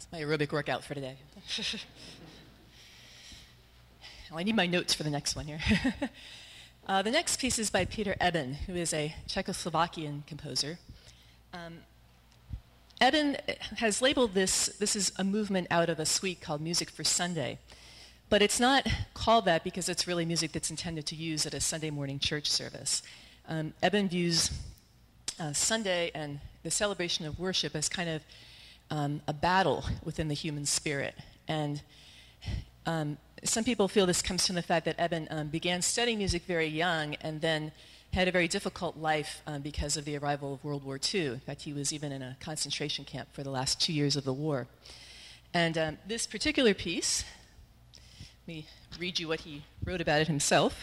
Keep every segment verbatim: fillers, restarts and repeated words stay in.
my aerobic workout for today. Well, I need my notes for the next one here. uh, the next piece is by Peter Eben, who is a Czechoslovakian composer. Um, Eben has labeled this, this is a movement out of a suite called Music for Sunday. But it's not called that because it's really music that's intended to use at a Sunday morning church service. Um, Eben views uh, Sunday and the celebration of worship as kind of um, a battle within the human spirit. And um, some people feel this comes from the fact that Eben um, began studying music very young and then had a very difficult life um, because of the arrival of World War Two. In fact, he was even in a concentration camp for the last two years of the war. And um, this particular piece, let me read you what he wrote about it himself.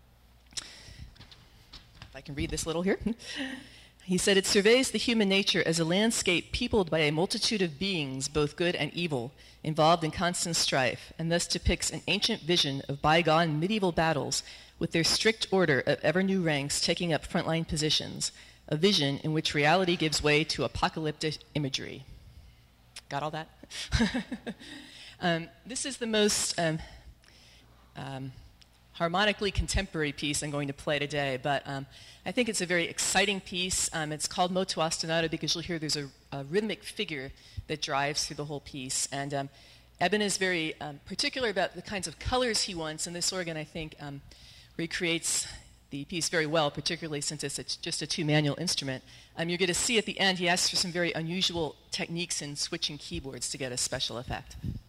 If I can read this little here. He said, "It surveys the human nature as a landscape peopled by a multitude of beings, both good and evil, involved in constant strife, and thus depicts an ancient vision of bygone medieval battles with their strict order of ever-new ranks taking up frontline positions, a vision in which reality gives way to apocalyptic imagery." Got all that? um, this is the most um, um, harmonically contemporary piece I'm going to play today, but um, I think it's a very exciting piece. Um, it's called Moto Ostinato because you'll hear there's a, a rhythmic figure that drives through the whole piece. And um, Eben is very um, particular about the kinds of colors he wants, and this organ, I think, um, recreates the piece very well, particularly since it's a, just a two-manual instrument. Um, you're going to see at the end he asks for some very unusual techniques in switching keyboards to get a special effect.